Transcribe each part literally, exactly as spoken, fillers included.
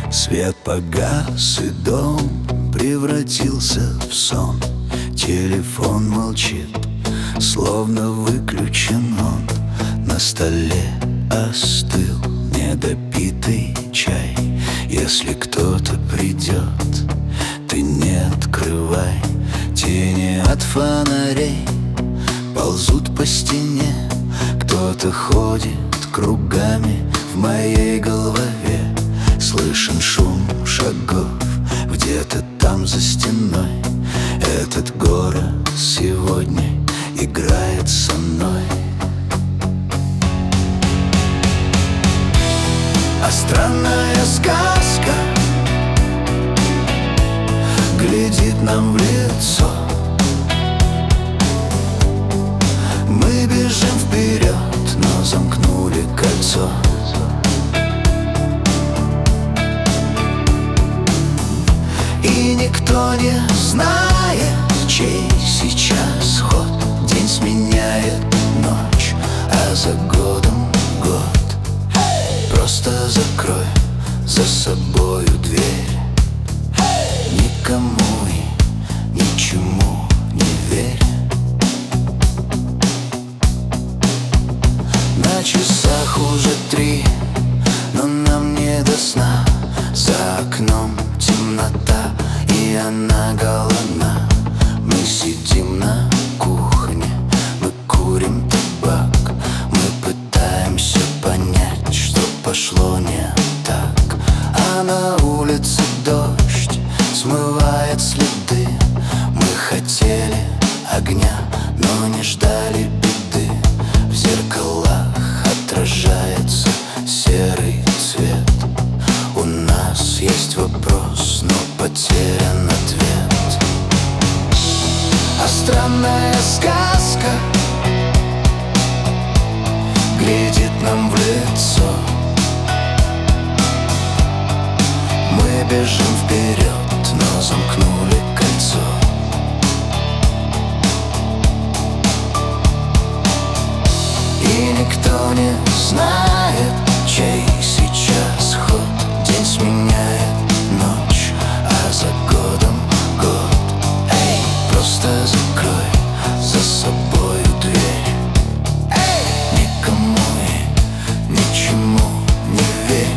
Свет погас, и дом превратился в сон. Телефон молчит, словно выключен он. На столе остыл недопитый чай. Если кто-то придет, ты не открывай. Тени от фонарей ползут по стене. Кто-то ходит кругами в моей голове. Слышен шум шагов где-то там за стеной. Этот город сегодня играет со мной. А странная сказка глядит нам в лицо. Мы бежим вперед, но замкнули кольцо. И никто не знает, чей сейчас ход. День сменяет ночь, а за годом год. Просто закрой за собою дверь. Никому и ничему не верь. На часах уже три, но нам не до сна. За окном темнота, и она голодна. Мы сидим на кухне, мы курим табак. Мы пытаемся понять, что пошло не так. А на улице дождь смывает следы. Мы хотели огня, но не ждали беды. В зеркалах отражается серый цвет. У нас есть вопрос, но потерян ответ. А странная сказка глядит нам в лицо. Мы бежим вперед, но замкнули кольцо. И никто не знает, чей сейчас ход. День сменяет ночь, а за годом год. Эй, просто закрой за собою дверь. Эй, никому и ничему не верь.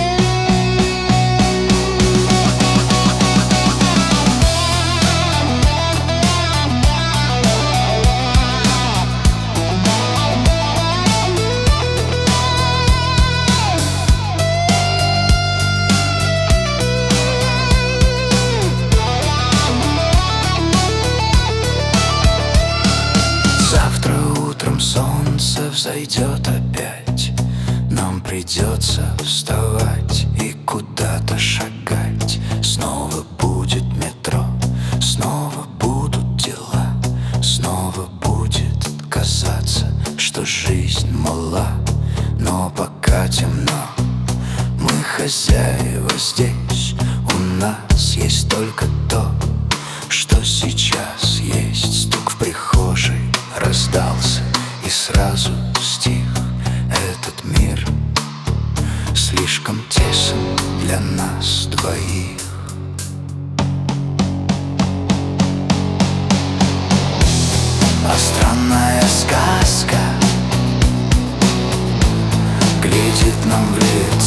Солнце взойдет опять. Нам придется вставать и куда-то шагать. Снова будет метро, снова будут дела. Снова будет казаться, что жизнь мала. Но пока темно, мы хозяева здесь. У нас есть только то, что сейчас есть. Стук в прихожей раздался, и сразу стих. Этот мир слишком тесен для нас двоих. А странная сказка глядит нам в лицо.